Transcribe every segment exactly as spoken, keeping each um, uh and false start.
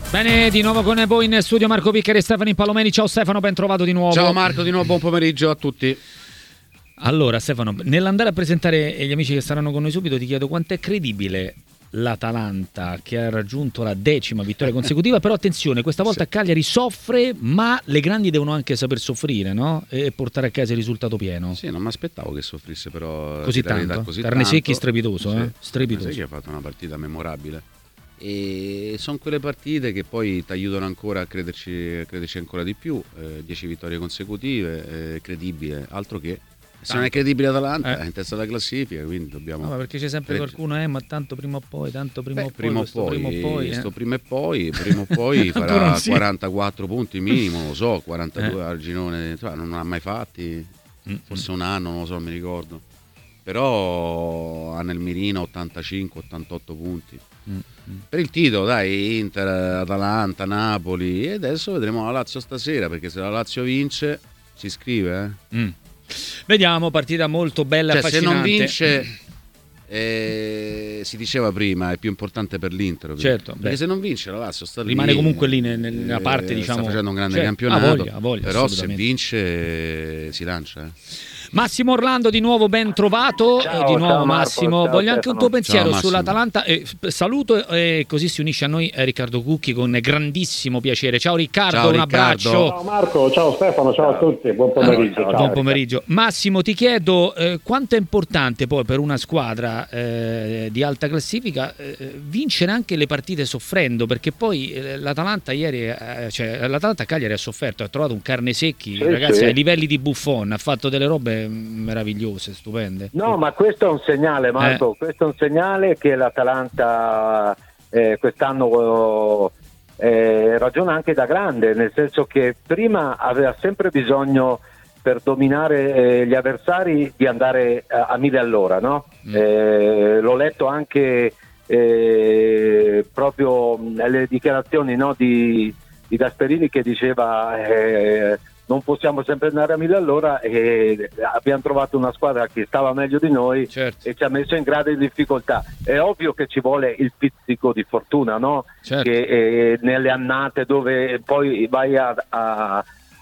Bene, di nuovo con voi in studio Marco Piccari e Stefano Palomeni. Ciao Stefano, ben trovato di nuovo. Ciao Marco, di nuovo buon pomeriggio a tutti. Allora Stefano, nell'andare a presentare gli amici che saranno con noi subito, ti chiedo quanto è credibile l'Atalanta che ha raggiunto la decima vittoria consecutiva. Però attenzione, questa volta sì. Cagliari soffre, ma le grandi devono anche saper soffrire, no? E portare a casa il risultato pieno. Sì, non mi aspettavo che soffrisse però così tanto, così Carnesecchi strepitoso, sì. eh? strepitoso. Carnesecchi ha fatto una partita memorabile. E sono quelle partite che poi ti aiutano ancora a crederci, a crederci ancora di più. eh, dieci vittorie consecutive, eh, credibile, altro che se non è credibile Atalanta eh. è in testa alla classifica, quindi dobbiamo no, ma perché c'è sempre credere. Qualcuno eh ma tanto prima o poi tanto prima Beh, o poi prima o poi, prima o poi sto eh. prima e poi prima o poi farà quarantaquattro punti minimo, non lo so, quarantadue eh. al girone, cioè, non ha mai fatti, mm-hmm. forse un anno, non lo so, non mi ricordo, però ha nel mirino ottantacinque ottantotto punti. Mm-hmm. Per il titolo, dai, Inter, Atalanta, Napoli, e adesso vedremo la Lazio stasera, perché se la Lazio vince si iscrive, eh? Mm. Vediamo, partita molto bella, cioè, affascinante. Se non vince, eh, si diceva prima, è più importante per l'Inter, certo, perché beh. se non vince la Lazio sta rimane lì, comunque lì nella parte, eh, diciamo, sta facendo un grande certo. campionato, ha voglia, ha voglia, però se vince si lancia, eh. Massimo Orlando di nuovo ben trovato. Ciao, di nuovo ciao Massimo, Marco, voglio ciao anche un Stefano. tuo pensiero Ciao, sull'Atalanta, eh, saluto e così si unisce a noi eh, Riccardo Cucchi con grandissimo piacere. Ciao Riccardo, ciao, un Riccardo. abbraccio. Ciao Marco, ciao Stefano, ciao a tutti, buon pomeriggio. Ciao, ciao, buon pomeriggio. Massimo, ti chiedo eh, quanto è importante poi per una squadra eh, di alta classifica eh, vincere anche le partite soffrendo, perché poi eh, l'Atalanta ieri, eh, cioè l'Atalanta Cagliari ha sofferto, ha trovato un Carnesecchi, sì, ragazzi, sì. ai livelli di Buffon, ha fatto delle robe meravigliose, stupende. No, ma questo è un segnale, Marco, eh. questo è un segnale che l'Atalanta eh, quest'anno eh, ragiona anche da grande, nel senso che prima aveva sempre bisogno, per dominare eh, gli avversari, di andare a, a mille all'ora, no? Mm. Eh, l'ho letto anche eh, proprio nelle dichiarazioni, no, di, di Gasperini, che diceva eh, non possiamo sempre andare a mille all'ora, e abbiamo trovato una squadra che stava meglio di noi, certo. e ci ha messo in grande difficoltà. È ovvio che ci vuole il pizzico di fortuna, no? Certo. Che eh, nelle annate dove poi vai a, a,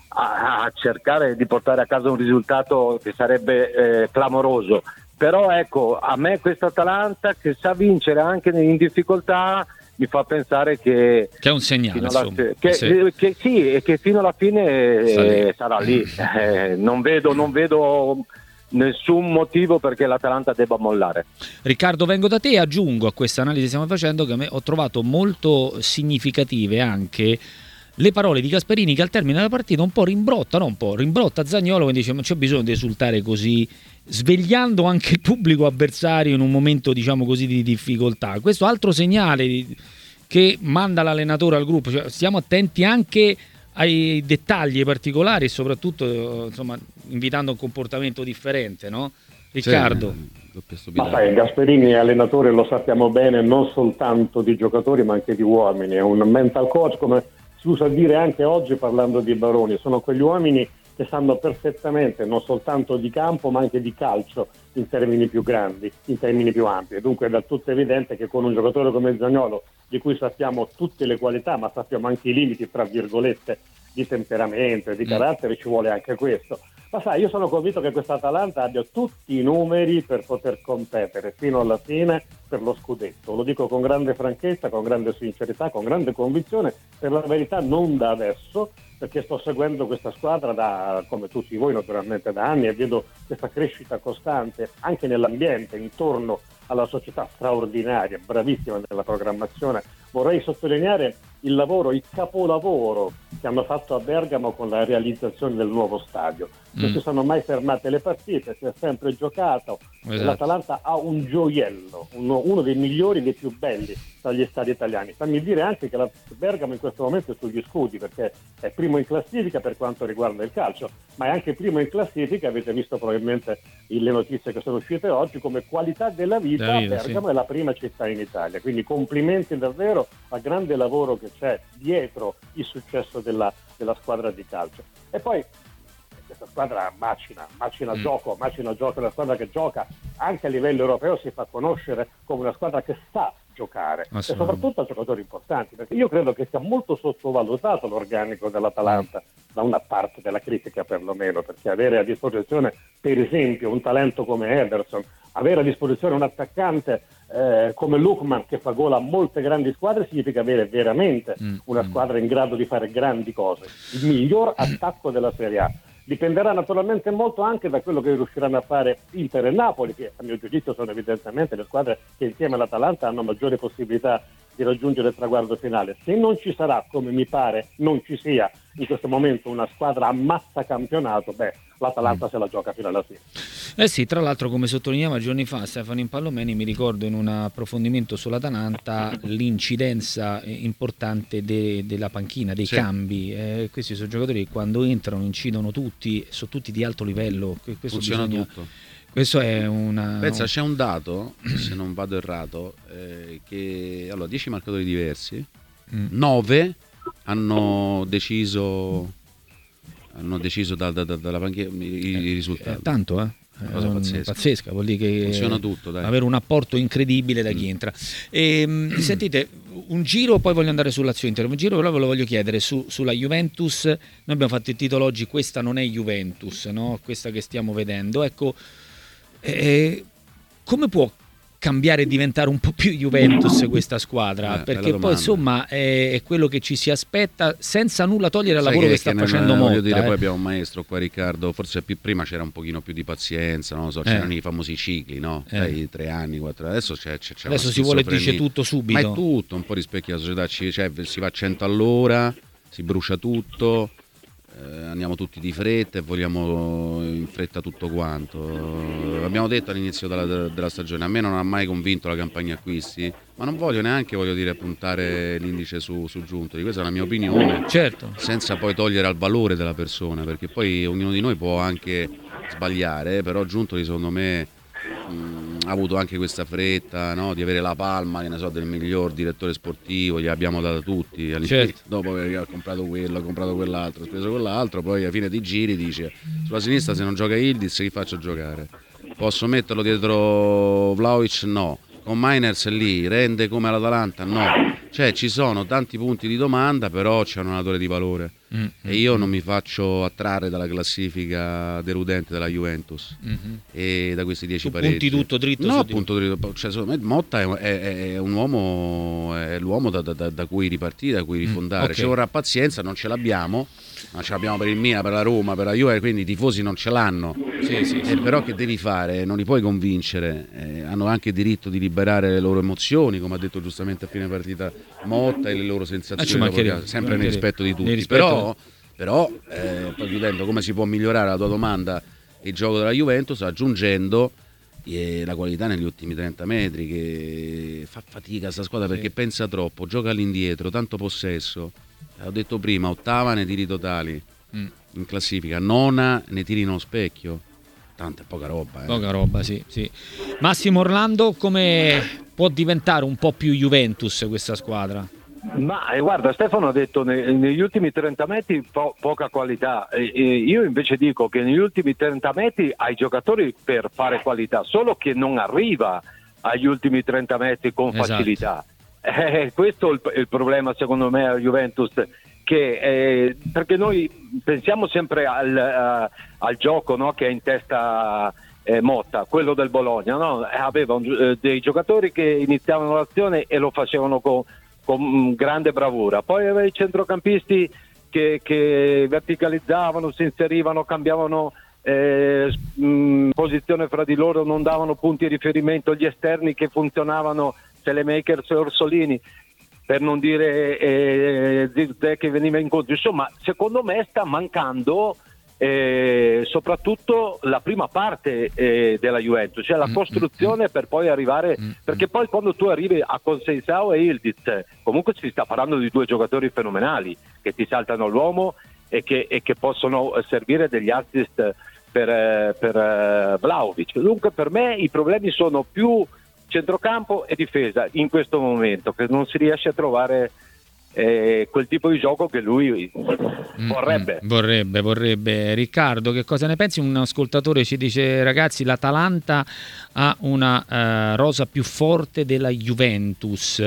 a cercare di portare a casa un risultato che sarebbe eh, clamoroso. Però ecco, a me questa Atalanta che sa vincere anche in difficoltà mi fa pensare che che è un segnale, alla, che, sì. che sì, e che fino alla fine eh, sarà lì. Eh, non vedo non vedo nessun motivo perché l'Atalanta debba mollare. Riccardo, vengo da te e aggiungo a questa analisi che stiamo facendo che a me ho trovato molto significative anche le parole di Gasperini, che al termine della partita un po' rimbrotta, no un po', rimbrotta Zaniolo, quindi dice non c'è bisogno di esultare così, svegliando anche il pubblico avversario in un momento, diciamo così, di difficoltà. Questo altro segnale che manda l'allenatore al gruppo, cioè stiamo attenti anche ai dettagli, ai particolari, e soprattutto insomma invitando un comportamento differente, no? Riccardo. Sì. Ma sai, Gasperini è allenatore, lo sappiamo bene, non soltanto di giocatori ma anche di uomini, è un mental coach, come si usa dire anche oggi parlando di Baroni. Sono quegli uomini che sanno perfettamente non soltanto di campo ma anche di calcio in termini più grandi, in termini più ampi. Dunque è del tutto evidente che con un giocatore come Zaniolo, di cui sappiamo tutte le qualità ma sappiamo anche i limiti, tra virgolette, di temperamento e di carattere, ci vuole anche questo. Ma sai, io sono convinto che questa Atalanta abbia tutti i numeri per poter competere fino alla fine per lo scudetto. Lo dico con grande franchezza, con grande sincerità, con grande convinzione, per la verità non da adesso, perché sto seguendo questa squadra da, come tutti voi naturalmente, da anni, e vedo questa crescita costante anche nell'ambiente, intorno alla società straordinaria, bravissima nella programmazione. Vorrei sottolineare il lavoro, il capolavoro che hanno fatto a Bergamo con la realizzazione del nuovo stadio. Non mm. si sono mai fermate le partite, si è sempre giocato. Esatto. L'Atalanta ha un gioiello, uno, uno dei migliori, dei più belli tra gli stadi italiani. Fammi dire anche che la Bergamo in questo momento è sugli scudi, perché è primo in classifica per quanto riguarda il calcio, ma è anche primo in classifica, avete visto probabilmente le notizie che sono uscite oggi, come qualità della vita. Davide, Bergamo sì. È la prima città in Italia, quindi complimenti davvero al grande lavoro che c'è dietro il successo della, della squadra di calcio. E poi questa squadra macina, macina mm. gioco, macina gioco, è una squadra che gioca anche a livello europeo, si fa conoscere come una squadra che sa giocare, e soprattutto a giocatori importanti, perché io credo che sia molto sottovalutato l'organico dell'Atalanta da una parte della critica perlomeno, perché avere a disposizione per esempio un talento come Ederson, avere a disposizione un attaccante eh, come Lookman che fa gol a molte grandi squadre significa avere veramente mm, una mm. squadra in grado di fare grandi cose, il miglior attacco della Serie A. Dipenderà naturalmente molto anche da quello che riusciranno a fare Inter e Napoli, che a mio giudizio sono evidentemente le squadre che insieme all'Atalanta hanno maggiori possibilità di raggiungere il traguardo finale. Se non ci sarà, come mi pare non ci sia in questo momento, una squadra ammazza campionato, beh, l'Atalanta mm. se la gioca fino alla fine. Eh sì, tra l'altro, come sottolineava giorni fa Stefano Impallomeni, mi ricordo in un approfondimento sull'Atalanta l'incidenza importante de- della panchina, dei sì. cambi. Eh, questi sono giocatori che quando entrano incidono tutti, sono tutti di alto livello. Questo funziona bisogna... tutto. Questo è una... Pensa, c'è un dato, se non vado errato, eh, che allora dieci marcatori diversi, mm. nove hanno deciso hanno deciso da, da, da, dalla panchina i, eh, i risultati. È tanto, eh? È cosa pazzesca. pazzesca, vuol dire che funziona tutto, dai. Avere un apporto incredibile da chi mm. entra. E, sentite, un giro, poi voglio andare sull'Azio Inter, un giro però ve lo voglio chiedere su, sulla Juventus. Noi abbiamo fatto il titolo oggi, questa non è Juventus, no? Questa che stiamo vedendo, ecco. Eh, come può cambiare e diventare un po' più Juventus questa squadra? Eh, perché poi insomma è, è quello che ci si aspetta, senza nulla togliere al Sai lavoro che, che sta che facendo non, Motta. Dire, eh. Poi abbiamo un maestro qua, Riccardo, forse più, prima c'era un pochino più di pazienza, non lo so, c'erano eh. i famosi cicli, no? Eh. Dai, tre anni, quattro, adesso c'è, c'è, c'è adesso si vuole dice tutto subito. Ma è tutto, un po' rispecchia la società, ci, cioè, si va a cento all'ora, si brucia tutto. Eh, andiamo tutti di fretta e vogliamo in fretta tutto quanto. Eh, abbiamo detto all'inizio della, della stagione, a me non ha mai convinto la campagna acquisti, ma non voglio neanche, voglio dire, puntare l'indice su, su Giuntoli, questa è la mia opinione, certo. senza poi togliere al valore della persona, perché poi ognuno di noi può anche sbagliare, eh, però Giuntoli secondo me mh, ha avuto anche questa fretta, no, di avere la palma, che ne so, del miglior direttore sportivo, gli abbiamo dato tutti, certo. Dopo che ha comprato quello, ha comprato quell'altro, ha speso quell'altro, poi alla fine ti giri dice sulla sinistra se non gioca Ildiz chi faccio giocare? Posso metterlo dietro Vlahovic? No. Con Miners lì rende come l'Atalanta? No. Cioè ci sono tanti punti di domanda, però c'è un allenatore di valore mm-hmm. e io non mi faccio attrarre dalla classifica deludente della Juventus mm-hmm. e da questi dieci pareggi. Punti tutto dritto? No, punto dritto. Cioè, secondo me Motta è, è, è un uomo, è l'uomo da, da, da cui ripartire, da cui rifondare. Mm, okay. Ci vorrà pazienza, non ce l'abbiamo. Ma ce l'abbiamo per il Milan, per la Roma, per la Juve, quindi i tifosi non ce l'hanno. Sì, sì, sì. Eh, però che devi fare? Non li puoi convincere. Eh, hanno anche il diritto di liberare le loro emozioni, come ha detto giustamente a fine partita Motta, e le loro sensazioni, dopo, sempre nel rispetto di tutti. Rispetto... Però, però eh, poi chiudendo, come si può migliorare la tua domanda, il gioco della Juventus, aggiungendo eh, la qualità negli ultimi trenta metri, che fa fatica sta squadra perché sì. pensa troppo, gioca all'indietro, tanto possesso. Ho detto prima, ottava nei tiri totali mm. in classifica, nona nei tiri nello specchio. Tanta poca roba. Eh. Poca roba, sì, sì. Massimo Orlando, come può diventare un po' più Juventus questa squadra? Ma eh, guarda, Stefano ha detto ne, negli ultimi trenta metri po- poca qualità. E, e io invece dico che negli ultimi trenta metri hai giocatori per fare qualità, solo che non arriva agli ultimi trenta metri con esatto. facilità. Eh, questo è il, il problema secondo me a Juventus, che eh, perché noi pensiamo sempre al, uh, al gioco, no, che ha in testa eh, Motta, quello del Bologna, no? Aveva un, eh, dei giocatori che iniziavano l'azione e lo facevano con, con grande bravura, poi aveva i centrocampisti che, che verticalizzavano, si inserivano, cambiavano eh, mh, posizione fra di loro, non davano punti di riferimento, gli esterni che funzionavano, Telemakers e Orsolini, per non dire eh, Zirze che veniva incontro. Insomma, secondo me sta mancando eh, soprattutto la prima parte eh, della Juventus, cioè la costruzione per poi arrivare, perché poi quando tu arrivi a Conceição e Ildiz, comunque si sta parlando di due giocatori fenomenali che ti saltano l'uomo e che, e che possono servire degli assist per, per Vlahovic. Dunque per me i problemi sono più centrocampo e difesa in questo momento, che non si riesce a trovare eh, quel tipo di gioco che lui vorrebbe. Mm, vorrebbe, vorrebbe. Riccardo, che cosa ne pensi? Un ascoltatore ci dice: ragazzi, l'Atalanta ha una uh, rosa più forte della Juventus,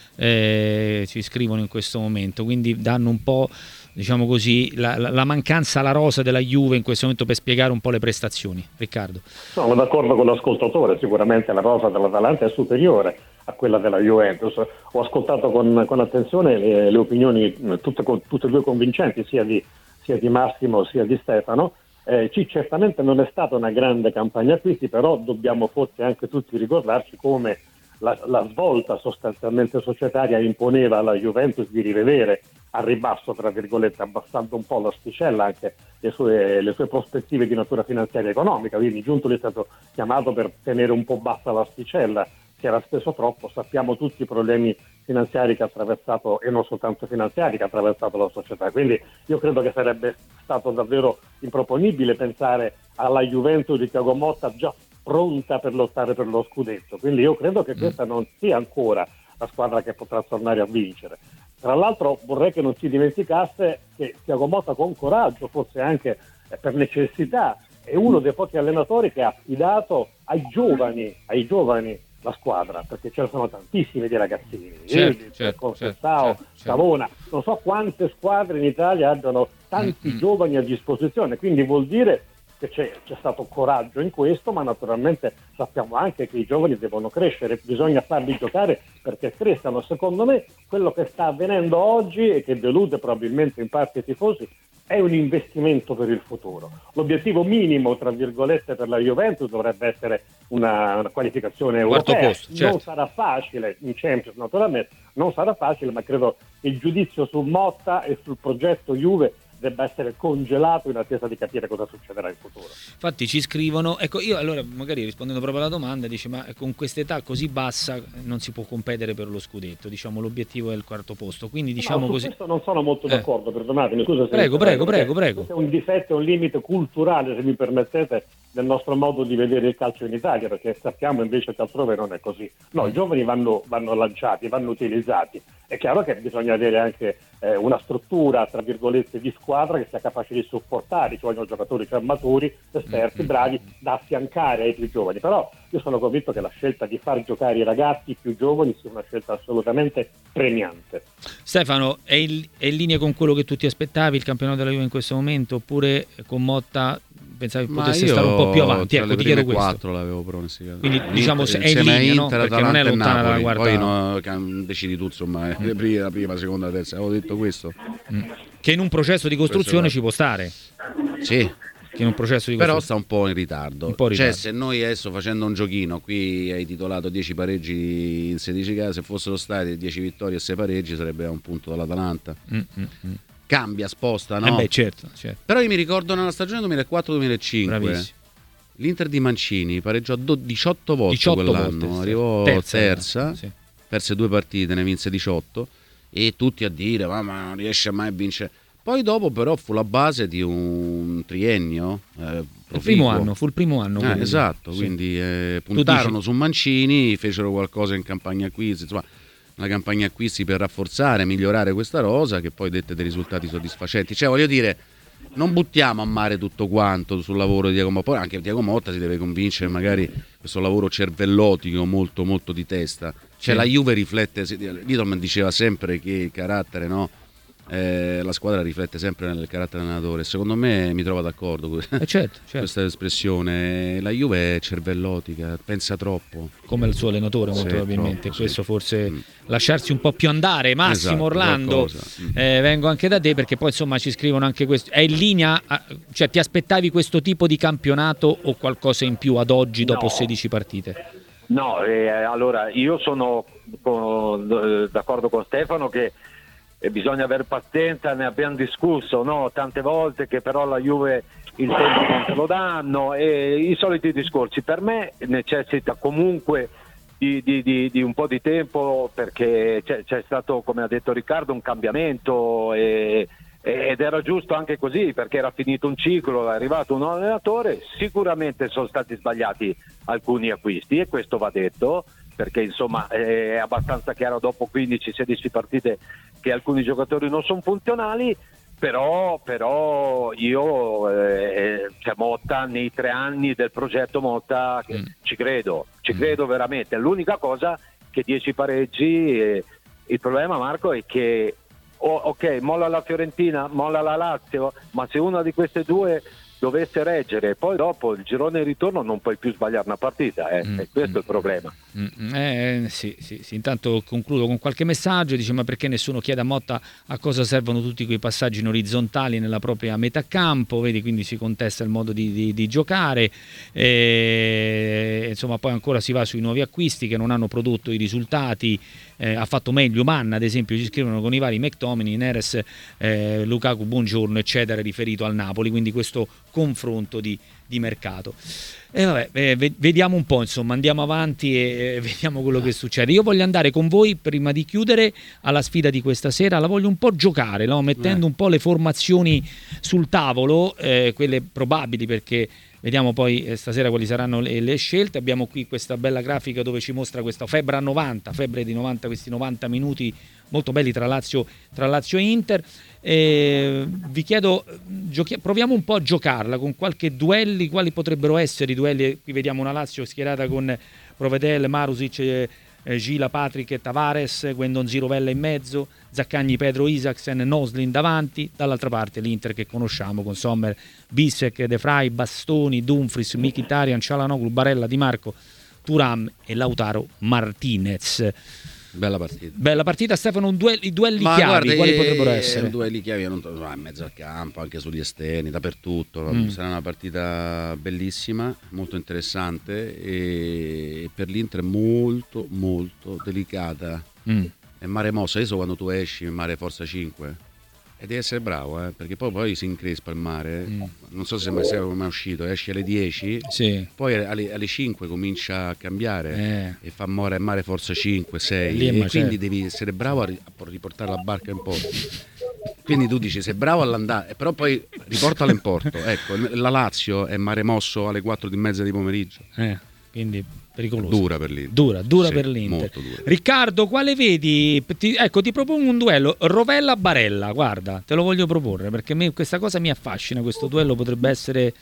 eh, ci scrivono in questo momento, quindi danno un po', diciamo così, la, la, la mancanza alla rosa della Juve in questo momento per spiegare un po' le prestazioni. Riccardo. Sono d'accordo con l'ascoltatore, sicuramente la rosa dell'Atalanta è superiore a quella della Juventus. Ho ascoltato con, con attenzione le, le opinioni tutte, tutte e due convincenti, sia di, sia di Massimo sia di Stefano. Eh, sì, certamente non è stata una grande campagna acquisti, però dobbiamo forse anche tutti ricordarci come la, la svolta sostanzialmente societaria imponeva alla Juventus di rivedere a ribasso, tra virgolette, abbassando un po' l'asticella anche le sue, le sue prospettive di natura finanziaria e economica. Quindi Giuntoli è stato chiamato per tenere un po' bassa l'asticella, che era speso troppo. Sappiamo tutti i problemi finanziari che ha attraversato, e non soltanto finanziari, che ha attraversato la società. Quindi io credo che sarebbe stato davvero improponibile pensare alla Juventus di Thiago Motta già pronta per lottare per lo scudetto. Quindi io credo che questa non sia ancora la squadra che potrà tornare a vincere. Tra l'altro vorrei che non si dimenticasse che Thiago Motta, con coraggio, forse anche per necessità, è uno dei pochi allenatori che ha affidato ai giovani, ai giovani la squadra, perché ce ne sono tantissimi di ragazzini, certo, Irdi, certo, Confessao, certo, certo. Savona, non so quante squadre in Italia abbiano tanti Mm-hmm. giovani a disposizione, quindi vuol dire che c'è, c'è stato coraggio in questo, ma naturalmente sappiamo anche che i giovani devono crescere, bisogna farli giocare perché crescano. Secondo me quello che sta avvenendo oggi e che delude probabilmente in parte i tifosi è un investimento per il futuro. L'obiettivo minimo, tra virgolette, per la Juventus dovrebbe essere una, una qualificazione Quarto europea. posto, certo. Non sarà facile, in Champions naturalmente, non sarà facile, ma credo che il giudizio su Motta e sul progetto Juve debba essere congelato in attesa di capire cosa succederà in futuro. Infatti ci scrivono, ecco, io allora magari rispondendo proprio alla domanda, dice: ma con quest'età così bassa non si può competere per lo scudetto, diciamo l'obiettivo è il quarto posto, quindi diciamo no, su così. Questo non sono molto eh. d'accordo, perdonatemi, scusa se prego, prego, prego, prego. È un difetto, è un limite culturale, se mi permettete, del nostro modo di vedere il calcio in Italia, perché sappiamo invece che altrove non è così. No, i giovani vanno, vanno lanciati, vanno utilizzati. È chiaro che bisogna avere anche eh, una struttura, tra virgolette, di squadra che sia capace di supportare, ci vogliono giocatori cioè maturi, esperti, bravi, da affiancare ai più giovani. Però io sono convinto che la scelta di far giocare i ragazzi più giovani sia una scelta assolutamente premiante. Stefano, è in, è in linea con quello che tu ti aspettavi il campionato della Juve in questo momento, oppure con Motta pensavi Ma potesse io stare un po' più avanti? tra Ecco, le ti chiedo prime questo. quattro l'avevo pronosticato. Quindi diciamo Inter, è in insieme a linea, no? Inter, Perché non è Atalanta e lontana dalla Napoli. guarda. Poi no, decidi tu, insomma, eh, le prime, la prima, seconda, la terza. Avevo detto questo. Mm. Che in un processo di costruzione ci può stare. Sì. Che in un processo di Però costruzione. sta un po' in ritardo. Un po' in ritardo. Cioè, se noi adesso facendo un giochino, qui hai titolato dieci pareggi in sedici gare, se fossero stati dieci vittorie e sei pareggi sarebbe a un punto dall'Atalanta. Mm, mm, mm. Cambia, sposta, no? Eh beh, certo, certo. Però io mi ricordo nella stagione duemilaquattro duemilacinque Bravissimo. l'Inter di Mancini pareggiò diciotto volte diciotto quell'anno, volte, arrivò terza, terza, sì. perse due partite, ne vinse diciotto e tutti a dire ma, ma non riesce mai a vincere. Poi dopo però fu la base di un triennio eh, il primo anno, fu il primo anno. eh, quindi, esatto, sì. quindi eh, puntarono dici- su Mancini, fecero qualcosa in campagna acquisti, insomma una campagna acquisti per rafforzare, migliorare questa rosa che poi dette dei risultati soddisfacenti. Cioè voglio dire, non buttiamo a mare tutto quanto sul lavoro di Thiago Motta, poi anche Thiago Motta si deve convincere magari questo lavoro cervellotico molto molto di testa. Cioè Sì. la Juve riflette, Littleman diceva sempre che il carattere, no? Eh, la squadra riflette sempre nel carattere dell'allenatore. Secondo me mi trovo d'accordo con Eh certo, certo. questa espressione. La Juve è cervellotica, pensa troppo. Come il suo allenatore molto Sì, probabilmente. troppo, Questo sì. forse Mm. lasciarsi un po' più andare. Massimo Esatto, Orlando, qualcosa. Mm. eh, vengo anche da te perché poi insomma ci scrivono anche questo. È in linea, a- cioè ti aspettavi questo tipo di campionato o qualcosa in più ad oggi dopo No. sedici partite? No, eh, allora io sono con- eh, d'accordo con Stefano che eh, bisogna avere pazienza, ne abbiamo discusso, no? Tante volte, che però la Juve il tempo non te lo danno e i soliti discorsi. Per me necessita comunque di, di, di, di un po' di tempo, perché c'è, c'è stato, come ha detto Riccardo, un cambiamento e, ed era giusto anche così, perché era finito un ciclo, è arrivato un nuovo allenatore. Sicuramente sono stati sbagliati alcuni acquisti e questo va detto, perché insomma è abbastanza chiaro dopo quindici sedici partite che alcuni giocatori non sono funzionali. Però, però io eh, cioè Motta nei tre anni del progetto Motta mm. ci credo, ci credo veramente. L'unica cosa che dieci pareggi, eh, il problema, Marco, è che oh, ok, molla la Fiorentina, molla la Lazio, ma se una di queste due dovesse reggere, poi dopo il girone di ritorno non puoi più sbagliare una partita, eh. mm, e questo mm, è il problema. Mm, eh, sì, sì, sì. Intanto concludo con qualche messaggio, dice: ma perché nessuno chiede a Motta a cosa servono tutti quei passaggi in orizzontali nella propria metà campo, vedi, quindi si contesta il modo di, di, di giocare, e, insomma poi ancora si va sui nuovi acquisti che non hanno prodotto i risultati. Eh, ha fatto meglio Manna, ad esempio, ci scrivono, con i vari McTominay, Neres, eh, Lukaku, Buongiorno eccetera, riferito al Napoli, quindi questo confronto di, di mercato. E vabbè, eh, vediamo un po', insomma, andiamo avanti e eh, vediamo quello che succede. Io voglio andare con voi, prima di chiudere, alla sfida di questa sera, la voglio un po' giocare, no? Mettendo eh. un po' le formazioni sul tavolo, eh, quelle probabili, perché vediamo poi eh, stasera quali saranno le, le scelte. Abbiamo qui questa bella grafica dove ci mostra questa febbre a novanta, febbre di novanta, questi novanta minuti molto belli tra Lazio, tra Lazio e Inter. Eh, vi chiedo, giochi- proviamo un po' a giocarla con qualche duelli. Quali potrebbero essere i duelli? Qui vediamo una Lazio schierata con Provedel, Marusic, eh, Gila, Patrick e Tavares, Guendonzi, Rovella in mezzo, Zaccagni, Pedro, Isaksen, Noslin davanti. Dall'altra parte l'Inter che conosciamo con Sommer, Bissek, De Vrij, Bastoni, Dumfries, Mkhitaryan, Çalhanoğlu, Barella, Di Marco, Thuram e Lautaro Martinez. Bella partita. Bella partita, Stefano. Un duelli, I duelli Ma chiavi, guarda, quali potrebbero essere? I duelli chiavi non so, in mezzo al campo, anche sugli esterni, dappertutto. Mm. Sarà una partita bellissima, molto interessante e per l'Inter molto, molto delicata. Mm. È mare mossa. Adesso quando tu esci in mare forza cinque e devi essere bravo, eh, perché poi, poi si increspa il mare. Mm. Non so se mai sei mai uscito, esci alle dieci, sì. Poi alle, alle cinque comincia a cambiare eh. e fa mare, mare forza cinque, sei e quindi certo. Devi essere bravo a, ri- a riportare la barca in porto. Quindi tu dici sei bravo all'andare, però poi riportala in porto. Ecco, la Lazio è mare mosso alle quattro di mezza di pomeriggio. Eh, quindi pericoloso. Dura per l'Inter. Dura, dura sì, per l'Inter. Molto dura. Riccardo, quale vedi? Ti, ecco, ti propongo un duello Rovella-Barella, guarda, te lo voglio proporre perché me, questa cosa mi affascina, questo duello potrebbe essere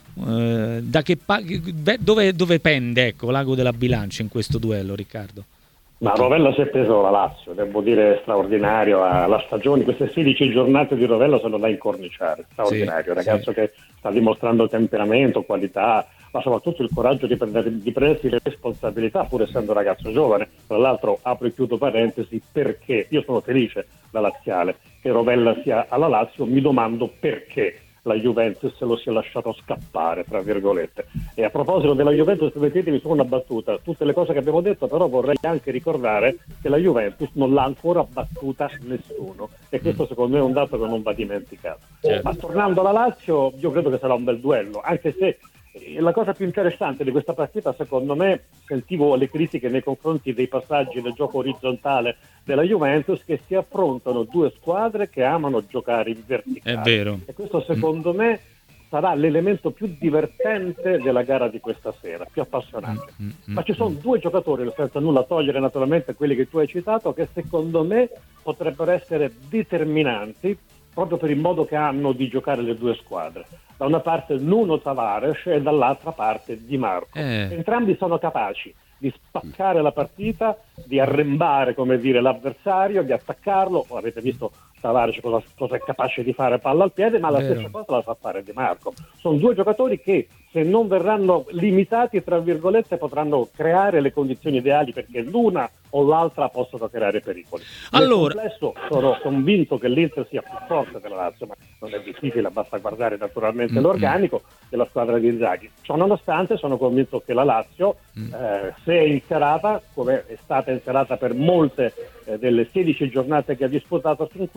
eh, da che pa- dove, dove pende, ecco, l'ago della bilancia in questo duello, Riccardo? Ma Rovella si è preso la Lazio, devo dire straordinario, la stagione, queste sedici giornate di Rovella sono da incorniciare, straordinario, sì, ragazzo sì. Che sta dimostrando temperamento, qualità, ma soprattutto il coraggio di, prendere, di prendersi le responsabilità pur essendo un ragazzo giovane. Tra l'altro apro e chiudo parentesi, perché io sono felice da laziale che Rovella sia alla Lazio, mi domando perché la Juventus lo sia lasciato scappare, tra virgolette. E a proposito della Juventus, permettetemi solo una battuta, tutte le cose che abbiamo detto, però vorrei anche ricordare che la Juventus non l'ha ancora battuta nessuno e questo secondo me è un dato che non va dimenticato. Certo. Ma tornando alla Lazio, io credo che sarà un bel duello, anche se la cosa più interessante di questa partita, secondo me, sentivo le critiche nei confronti dei passaggi del gioco orizzontale della Juventus, che si affrontano due squadre che amano giocare in verticale. È vero. E questo secondo mm. me sarà l'elemento più divertente della gara di questa sera, più appassionante. Mm, mm, Ma ci sono mm. due giocatori, senza nulla togliere naturalmente quelli che tu hai citato, che secondo me potrebbero essere determinanti proprio per il modo che hanno di giocare le due squadre. Da una parte Nuno Tavares e dall'altra parte Di Marco. Eh. Entrambi sono capaci di spaccare la partita, di arrembare, come dire, l'avversario, di attaccarlo. Avete visto Tavares cosa, cosa è capace di fare palla al piede, ma la Vero. stessa cosa la sa fare Di Marco. Sono due giocatori che, se non verranno limitati, tra virgolette, potranno creare le condizioni ideali perché l'una o l'altra possono creare pericoli. Allora, nel complesso sono convinto che l'Inter sia più forte della Lazio, ma non è difficile, basta guardare naturalmente mm-hmm. l'organico della squadra di Inzaghi. Ciò nonostante sono convinto che la Lazio, mm. eh, se è inserata, come è stata inserata per molte eh, delle sedici giornate che ha disputato fin qui,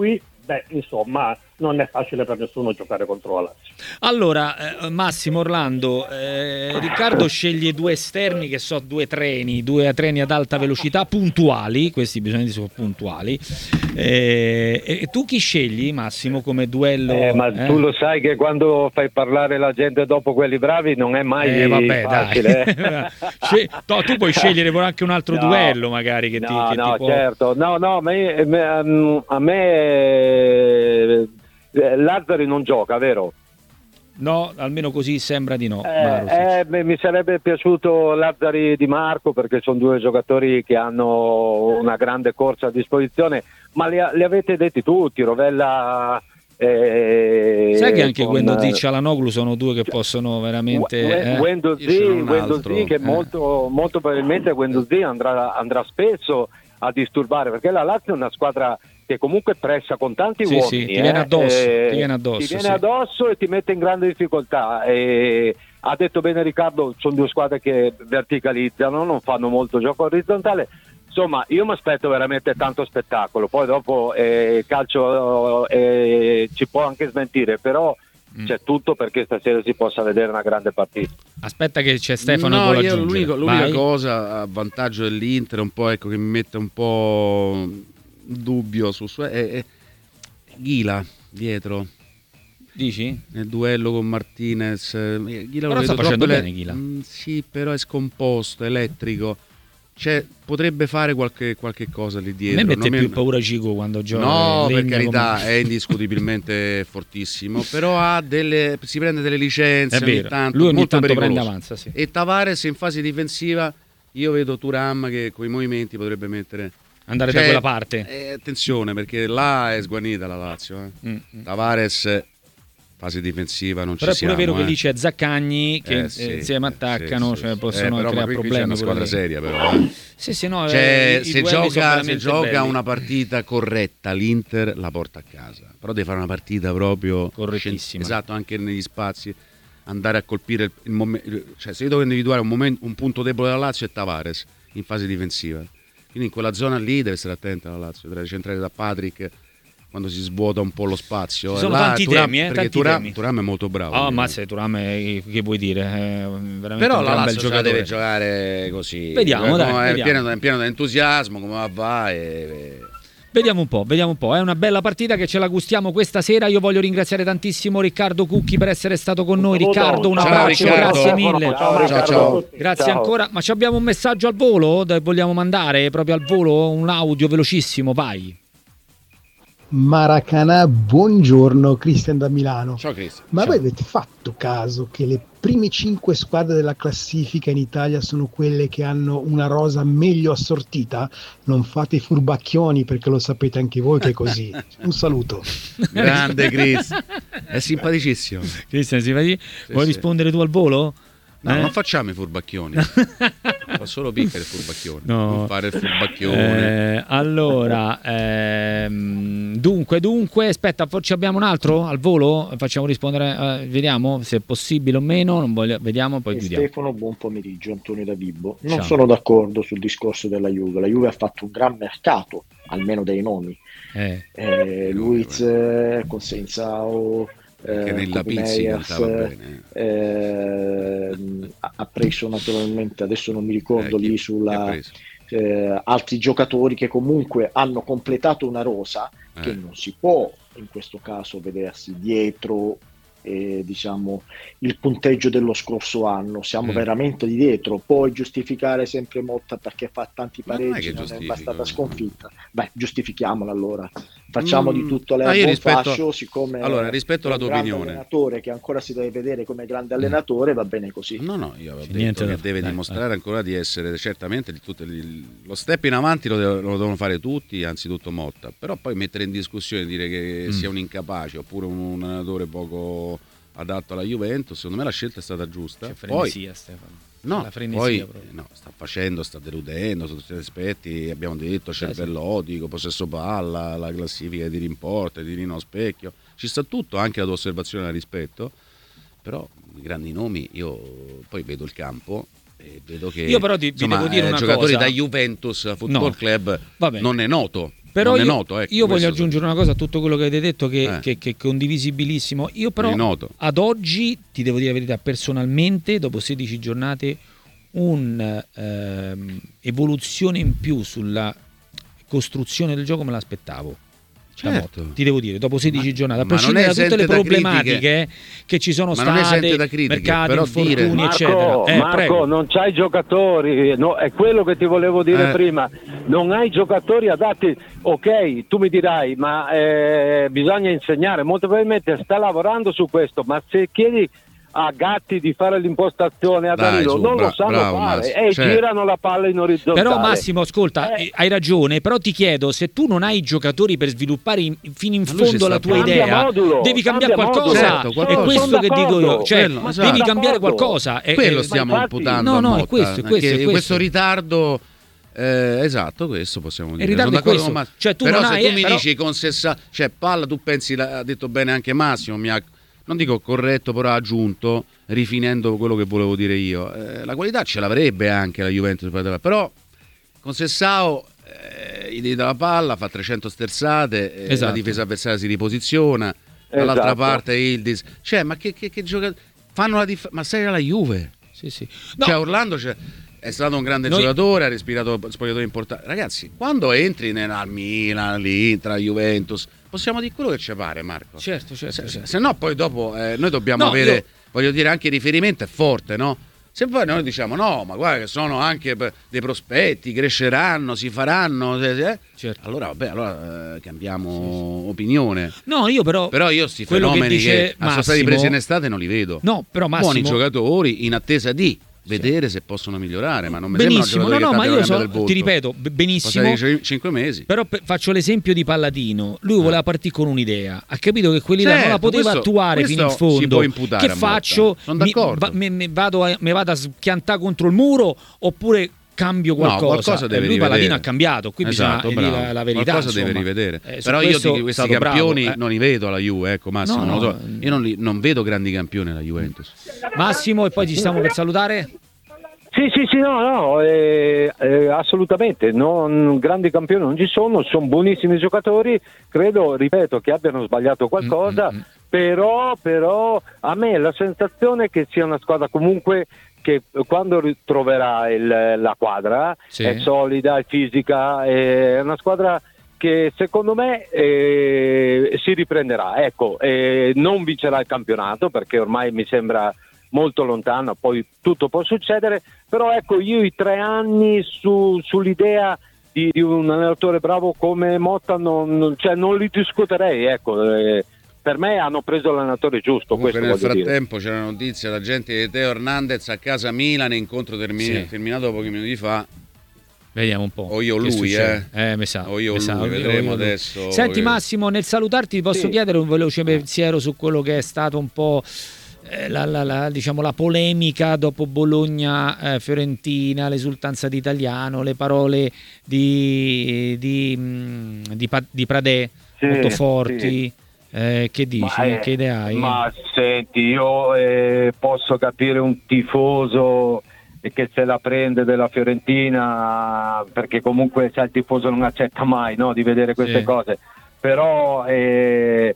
beh, insomma, non è facile per nessuno giocare contro la Lazio. Allora, eh, Massimo, Orlando, eh, Riccardo sceglie due esterni che so due treni, due treni ad alta velocità puntuali, questi bisogna dire sono puntuali. Eh, e tu chi scegli, Massimo, come duello? Eh, ma eh? tu lo sai che quando fai parlare la gente dopo quelli bravi non è mai eh, vabbè, facile. Dai. Scegli, no, tu puoi scegliere pure anche un altro no, duello, magari che no, ti, che no, ti può... certo, no, no, ma io, a me Lazzari non gioca, vero? No, almeno così sembra di no. Eh, eh, beh, mi sarebbe piaciuto Lazzari Di Marco, perché sono due giocatori che hanno una grande corsa a disposizione, ma li, li avete detti tutti, Rovella... Eh, Sai che anche con... Guendouzi e Çalhanoğlu sono due che possono veramente... Guendouzi eh? che eh. molto, molto probabilmente Guendouzi andrà, andrà spesso a disturbare, perché la Lazio è una squadra che comunque pressa con tanti sì, uomini, sì, ti viene eh, addosso, eh, ti viene addosso, ti viene sì. addosso e ti mette in grande difficoltà. E ha detto bene Riccardo, sono due squadre che verticalizzano, non fanno molto gioco orizzontale. Insomma, io mi aspetto veramente tanto spettacolo. Poi dopo eh, il calcio eh, ci può anche smentire, però mm. c'è tutto perché stasera si possa vedere una grande partita. Aspetta che c'è Stefano. No, che io l'unico, l'unica Vai. cosa a vantaggio dell'Inter, un po' ecco che mi mette un po' dubbio su è, è Ghila dietro. Dici? Nel duello con Martinez. Ghila però sta facendo bene Ghila. Mm, sì, però è scomposto, elettrico. Cioè, potrebbe fare qualche, qualche cosa lì dietro. A me mette non più mi... paura Gigo quando gioca. No, per carità, come... è indiscutibilmente fortissimo. Però ha delle, si prende delle licenze. È vero. Ogni tanto, lui ogni molto tanto pericoloso. prende avanza. Sì. E Tavares in fase difensiva, io vedo Thuram che con i movimenti potrebbe mettere. Andare cioè, da quella parte. Eh, attenzione, perché là è sguarnita la Lazio. Eh. Mm, mm. Tavares. Fase difensiva non però ci siamo. Però è pure vero eh. che lì c'è Zaccagni che eh, sì, insieme attaccano, sì, cioè sì, possono eh, creare qui, problemi. qui c'è una squadra lì. seria però. Eh. Sì, sì, no, cioè, eh, i, se i gioca, se gioca belli. una partita corretta l'Inter la porta a casa. Però deve fare una partita proprio correttissima. Esatto, anche negli spazi. Andare a colpire il, il momento. Cioè, se io devo individuare un, momento, un punto debole della Lazio è Tavares in fase difensiva. Quindi in quella zona lì deve stare attenta la Lazio, deve centrare da Patrick quando si svuota un po' lo spazio. Ci sono là, tanti Thuram, temi, eh, perché tanti Thuram, temi. Thuram è molto bravo. Ah, oh, ma se Thuram è, che vuoi dire? È veramente però un la gran bel Lazio giocatore. deve giocare così. Vediamo, dai, è, vediamo. Pieno, è pieno di entusiasmo, come va e, e... Vediamo un po', vediamo un po'. È una bella partita che ce la gustiamo questa sera. Io voglio ringraziare tantissimo Riccardo Cucchi per essere stato con noi. Riccardo, un ciao, abbraccio, Riccardo. grazie mille. Ciao, ciao, ciao. Grazie ciao. ancora. Ma ci abbiamo un messaggio al volo? Vogliamo mandare proprio al volo un audio velocissimo? Vai. Maracanã, buongiorno, Cristian da Milano. Ciao Cristian. Ma ciao. voi avete fatto caso che le prime cinque squadre della classifica in Italia sono quelle che hanno una rosa meglio assortita? Non fate i furbacchioni perché lo sapete anche voi che è così. Un saluto. Grande Chris, è simpaticissimo. Cristian, si fa di... Sì, vuoi sì. rispondere tu al volo? No, Eh? non facciamo i furbacchioni. Fa solo piccare il furbacchione. No. Non fare il furbacchione. Eh, allora, ehm, dunque, dunque, aspetta, forse abbiamo un altro al volo? Facciamo rispondere, eh, vediamo se è possibile o meno. Non voglio, vediamo, poi E chiudiamo. Stefano, buon pomeriggio, Antonio da Vibo. Non Ciao. sono d'accordo sul discorso della Juve. La Juve ha fatto un gran mercato, almeno dei nomi. Eh, Eh, Luiz, eh, Consensao, Che eh, nella Kobe Pizzi Meyers, cantava bene. eh, ha ha preso naturalmente, adesso non mi ricordo Eh, chi- lì chi ha sulla preso? eh, altri giocatori che comunque hanno completato una rosa Eh. che non si può in questo caso vedersi dietro eh, diciamo il punteggio dello scorso anno. Siamo Mm. veramente di dietro. Poi giustificare sempre Motta perché fa tanti Ma non è pareggi, che non è, giustifica, bastata eh. sconfitta. Beh, giustifichiamola allora. Facciamo Mm. di tutto Ah, l'erba io un rispetto- fascio, siccome Allora, rispetto alla è un tua grande opinione. allenatore che ancora si deve vedere come grande allenatore, va bene così. No, no, io avevo C'è detto niente che da- deve dai, dimostrare ancora di essere certamente di tutte le- lo step in avanti lo, devo- lo devono fare tutti, anzitutto Motta, però poi mettere in discussione e dire che Mm. sia un incapace oppure un, un allenatore poco adatto alla Juventus, secondo me la scelta è stata giusta. c'è Poi frenesia, Stefano. no, La frenesia poi proprio. no, sta facendo, sta deludendo sotto tutti gli aspetti, abbiamo detto Sì, cervellotico, possesso palla, la classifica di rimporte, di Rino Specchio, ci sta tutto, anche la tua osservazione la rispetto, però i grandi nomi io poi vedo il campo e vedo che Io però ti- vi insomma, devo dire eh, una giocatori cosa. da Juventus Football No, Club va bene. non è noto. Però non io, è noto, ecco, io voglio questo aggiungere una cosa a tutto quello che avete detto che, Eh. che, che è condivisibilissimo. Io però È noto. ad oggi, ti devo dire la verità, personalmente, dopo sedici giornate, un'evoluzione in più sulla costruzione del gioco me l'aspettavo. Certo. Ti devo dire, dopo sedici Ma- giornate, a ma non prescindere è da tutte le esente da problematiche critiche. eh, che ci sono Ma non è state, esente da critiche, mercati, però infortuni, dire- Marco, eccetera. Eh, Marco, prego. non c'hai giocatori, no, è quello che ti volevo dire Eh. prima, non hai giocatori adatti. Ok, tu mi dirai, ma eh, bisogna insegnare, molto probabilmente sta lavorando su questo, ma se chiedi a Gatti di fare l'impostazione a Dai, Danilo su, non bra- lo sanno bravo, fare Massimo, e certo. girano la palla in orizzontale. Però Massimo, ascolta, Eh. eh, hai ragione, però ti chiedo, se tu non hai i giocatori per sviluppare in- fino in Ma lui ci fondo sta la tua Cambia idea, modulo, devi cambiare cambia qualcosa. modulo. Certo, È qualcosa. questo Sono che dico io, d'accordo. cioè Quello, devi esatto. cambiare D'accordo. qualcosa. E- Quello e- stiamo infatti- imputando No, a no, è Motta, questo, è questo, che è questo. questo ritardo eh, esatto, questo possiamo dire. ritardo Sono è d'accordo questo. con Massimo. Cioè, tu però non se hai- tu eh, mi però- dici con sessa, cioè palla, tu pensi, ha detto bene anche Massimo, mi ha, non dico corretto, però ha aggiunto, rifinendo quello che volevo dire io. Eh, la qualità ce l'avrebbe anche la Juventus, però con Sessao eh, gli dà la palla, fa trecento sterzate, eh, Esatto. la difesa avversaria si riposiziona, dall'altra Esatto. parte Yildiz. Cioè, ma che, che, che gioca... fanno la dif- ma sei alla Juve. Sì, sì. No, Cioè Orlando cioè, è stato un grande Noi- giocatore, ha respirato spogliatore importante. Ragazzi, quando entri nella Milan, l'Inter, la Juventus, possiamo dire quello che ci pare, Marco. certo, certo, Se, certo. se no poi dopo eh, noi dobbiamo No, avere, io- voglio dire, anche il riferimento è forte, no? Se poi noi diciamo no, ma guarda che sono anche p- dei prospetti, cresceranno, si faranno, eh, eh, Certo. allora vabbè, allora eh, cambiamo opinione. No, io però Però io sti quello che fenomeni che, dice sono stati Massimo- presi in estate non li vedo. No, però Massimo Buoni giocatori in attesa di vedere se possono migliorare, ma non mi sembrano benissimo, no, giocatori no, che ma io t'abbiano so, cambiato il volto. ti ripeto, b- benissimo. Passati cinque mesi. Però pe- faccio l'esempio di Palladino. Lui voleva partire con un'idea, ha capito che quell'idea non la Certo, poteva questo- attuare fino in questo si fondo. può imputare Che a Motta. faccio? Sono Mi, d'accordo. va- me- me vado a, me vado a schiantare contro il muro oppure cambio qualcosa? No, qualcosa deve Eh, lui rivedere. Palladino ha cambiato, qui Esatto, bisogna dire bravo. la, la verità. Qualcosa deve insomma. rivedere. Eh, su Però io questo di è questi stato campioni bravo, eh. non li vedo alla Juve, ecco Massimo. No, non lo no. so. Io non, li- non vedo grandi campioni alla Juventus. Massimo, e poi ci stiamo per salutare? Sì, sì, sì, no, no, eh, eh, assolutamente, non, grandi campioni non ci sono, sono buonissimi giocatori, credo, ripeto, che abbiano sbagliato qualcosa, Mm, mm, mm. però, però a me la sensazione è che sia una squadra comunque che quando ritroverà il, la quadra Sì. è solida, è fisica, è una squadra che secondo me eh, si riprenderà, ecco, eh, non vincerà il campionato perché ormai mi sembra molto lontano, poi tutto può succedere, però ecco io i tre anni su, sull'idea di, di un allenatore bravo come Motta non, non- cioè non li discuterei, ecco, eh, per me hanno preso l'allenatore giusto. Comunque questo nel voglio dire. frattempo c'è la notizia, la gente di Teo Hernandez a casa Milan, incontro termi- Sì. terminato pochi minuti fa. Vediamo un po'. O io o che lui, succede. Eh, mi sa. O io o mi sa, lui, o io- vedremo o io- adesso Senti che- Massimo, nel salutarti ti posso Sì. chiedere un veloce pensiero su quello che è stato un po' eh, la, la- la- diciamo, la polemica dopo Bologna-Fiorentina, l'esultanza di Italiano, le parole di, di, mh, di, Pa- di Pradè Sì, molto forti. sì. Eh, che dici? Ma, eh, che idea hai? Ma senti, io eh, posso capire un tifoso che se la prende della Fiorentina perché comunque sai, il tifoso non accetta mai, no, di vedere queste Sì. cose, però eh,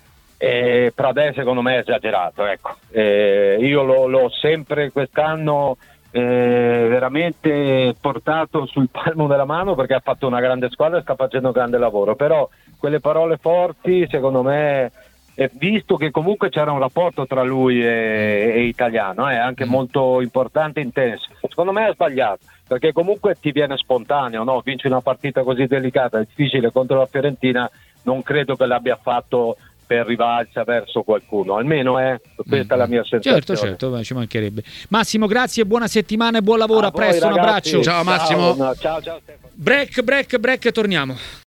eh, Pradè secondo me è esagerato, ecco. Eh, io l'ho, l'ho sempre quest'anno eh, veramente portato sul palmo della mano perché ha fatto una grande squadra e sta facendo un grande lavoro, però quelle parole forti secondo me, eh, visto che comunque c'era un rapporto tra lui e, e Italiano, eh, anche Mm. molto importante e intenso, secondo me ha sbagliato perché comunque ti viene spontaneo, no? Vinci una partita così delicata, difficile contro la Fiorentina, non credo che l'abbia fatto per rivalsa verso qualcuno, almeno eh, questa è la mia sensazione. Certo, certo, beh, ci mancherebbe. Massimo, grazie, buona settimana e buon lavoro, a, A voi, presto, un ragazzi. abbraccio. Ciao, Massimo. Ciao, ciao, ciao Stefano. Break, break, break e torniamo.